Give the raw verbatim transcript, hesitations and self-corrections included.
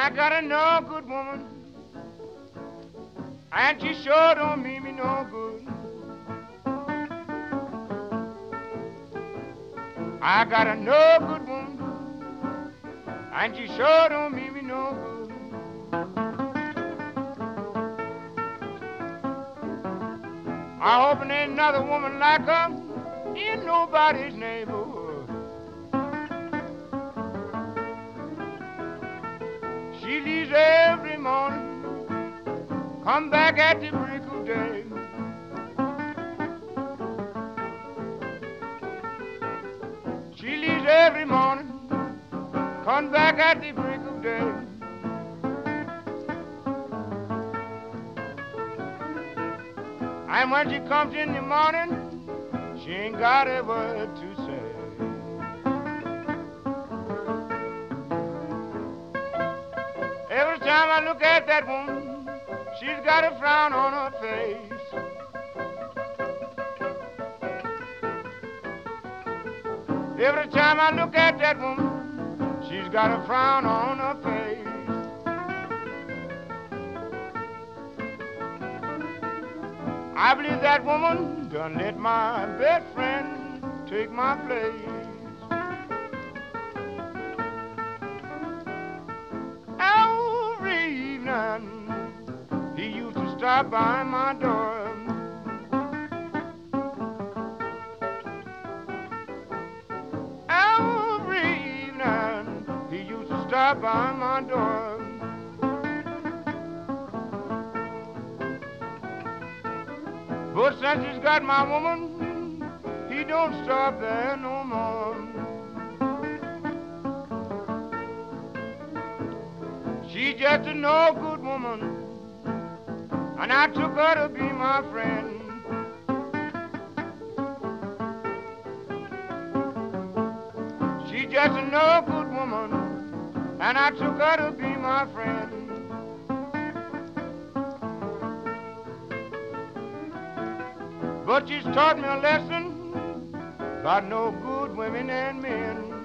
I got a no good woman, and she sure don't mean me no good. I got a no good woman, and she sure don't mean me no good. I hope there ain't another woman like her in nobody's neighborhood. She leaves every morning, come back at the break of day. She leaves every morning, come back at the break of day. And when she comes in the morning, she ain't got a word to say. Every time I look at that woman, she's got a frown on her face. Every time I look at that woman, she's got a frown on her face. I believe that woman done let my best friend take my place. Every evening he used to stop by my door. Every evening he used to stop by my door. But since he's got my woman, he don't stop there no more. She's just a no good woman, and I took her to be my friend. She's just a no good woman, and I took her to be my friend. But she's taught me a lesson about no good women and men.